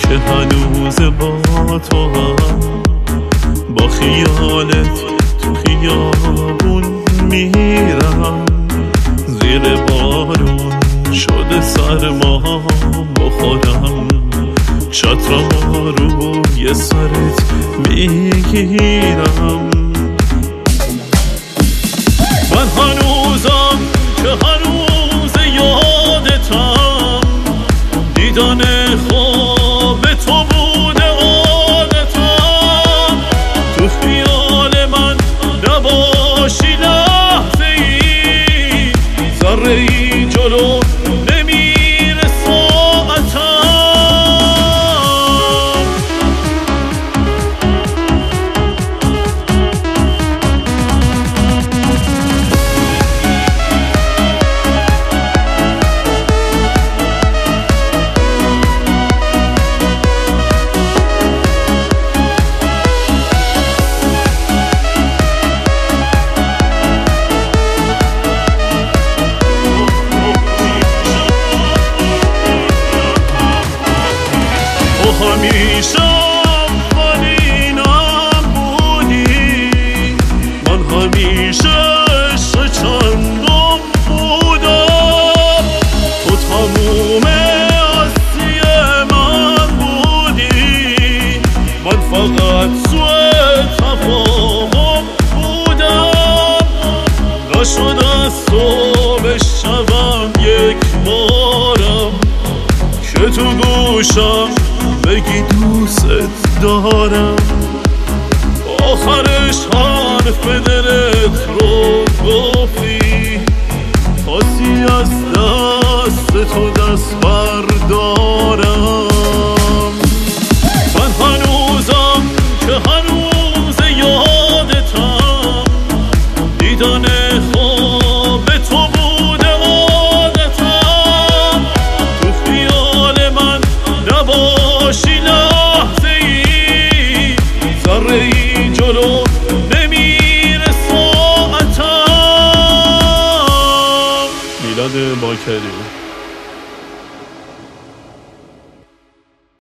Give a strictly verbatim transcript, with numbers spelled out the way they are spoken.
که هنوز با تو هم با خیالت تو خیابون میرم، زیر بارون شده سرما بخورم، چترم روی سرت میگیرم. من هنوزم که هنوز یادتم، دیدن خواب تو بوده عادتم، تو خیال من نباشی لحظه ای، ذره ای جلو نمیره ساعتم. همیشه اولینم بودی، من همیشه عشق چندم بودم، تو تموم هستی من بودی، من فقط سوء تفاهم بودم، نشد از تو بشنوم یک بارم که تو گوشم بگی دوست دارم، آخرش حرف دلت رو گفتی، خاصی از دست تو دست بردارم. من هنوزم که هنوز یادتم، دیدن خواب تو بوده عادتم، تو خیال من نباشی لحظه ای، ذره ای جلو نمیره ساعتم. میلاد باکری.